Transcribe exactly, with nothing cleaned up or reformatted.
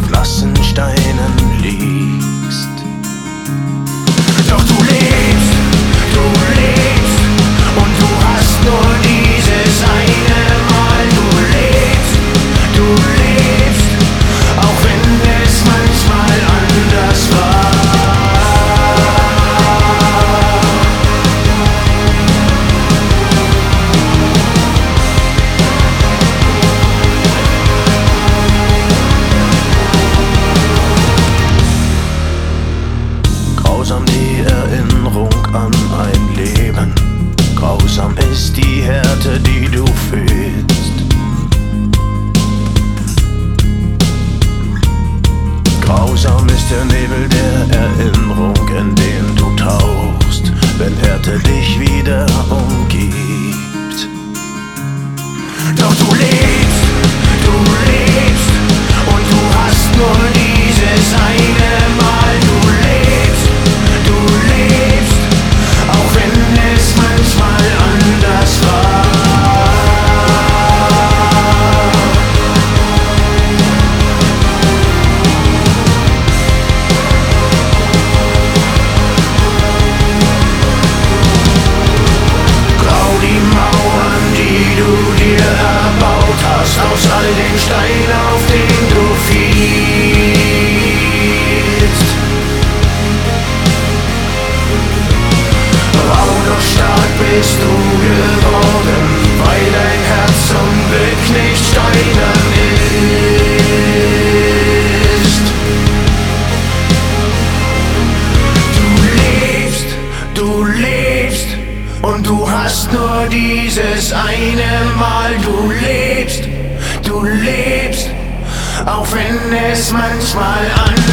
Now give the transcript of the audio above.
auf nassen Steinen liegst. Doch du lebst, du lebst und du hast nur dieses eine Mal. Du lebst, du lebst, auch wenn es manchmal anders war. Grausam die Erinnerung an ein Leben, grausam ist die Härte, die du fühlst. Grausam ist der Nebel der Erinnerung, in den du tauchst, wenn Härte dich wieder umgibt. Doch du lebst, du lebst und du hast nur dieses eine Mal. Du lebst, du lebst, auch wenn es manchmal anders war. Grau die Mauern, die du dir erbaut hast, aus all den Steinen, auf denen du fielst. Rau doch stark bist du geworden, weil dein Herz zum Glück nicht steinern ist. Du lebst, du lebst und du hast nur dieses eine Mal. Du lebst, du lebst, auch wenn es manchmal anders